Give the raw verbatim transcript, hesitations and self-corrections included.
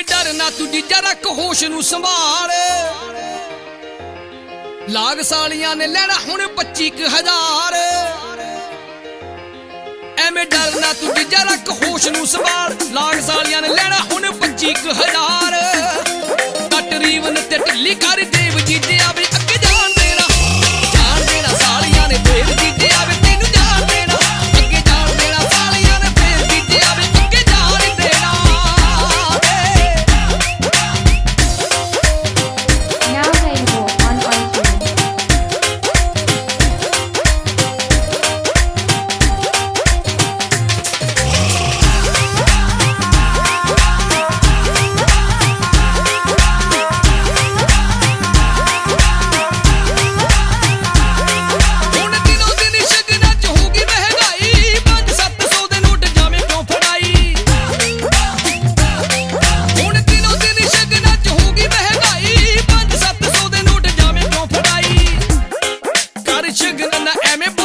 ਐਵੇਂ ਡਰਨਾ ਤੂੰ ਜੀਜਾ ਰੱਖ ਹੋਸ਼ ਨੂੰ ਸੰਭਾਲ ਲਾਗ ਸਾਲੀਆਂ ਨੇ ਲੈਣਾ ਹੁਣ ਪੱਚੀ ਕੁ ਹਜ਼ਾਰ ਐਵੇਂ ਡਰਨਾ ਤੂੰ ਜੀਜਾ ਰੱਖ ਹੋਸ਼ ਨੂੰ ਸੰਭਾਲ ਲਾਗ ਸਾਲੀਆਂ ਨੇ ਲੈਣਾ ਹੁਣ ਪੱਚੀ ਕੁ ਹਜ਼ਾਰ ਕੱਟ ਰੀਵਨ ਤੇ ਢਿੱਲੀ ਕਰ ਦੇਵ ਜੀਜੇ ਆਵੇ ਅੱਗੇ ਜਾਣ ਦੇਣਾ ਜਾਣ ਦੇਣਾ ਸਾਲੀਆਂ ਨੇ ਦੇਵ ਜੀਜੇ ਆਵੇ ਤੈਨੂੰ ਜਾਣ ਦੇਣਾ ਅੱਗੇ ਜਾਣ ਦੇਣਾ ਸਾਲੀਆਂ ਨੇ ਫੇਰ ਜੀਜੇ ਆਵੇ ਅੱਗੇ ਜਾਣ ਦੇਣਾ Now available on iTunes. ਹੁਣ ਦਿਨੋਂ ਦਿਨ ਸ਼ਗਨਾਂ ਚ ਹੋਊਗੀ ਮਹਿੰਗਾਈ ਪੰਜ ਸੱਤ ਸੌ ਦੇ ਨੋਟ ਜਾਵੇਂ ਕਿਉਂ ਫੜਾਈ ਹੁਣ ਦਿਨੋਂ ਦਿਨ ਸ਼ਗਨਾਂ ਚ ਹੋਊਗੀ ਮਹਿੰਗਾਈ ਪੰਜ ਸੱਤ ਸੌ ਦੇ ਨੋਟ ਜਾਵੇਂ ਕਿਉਂ ਫੜਾਈ ਕਰ ਸ਼ਗਨ ਨਾ ਐਵੇਂ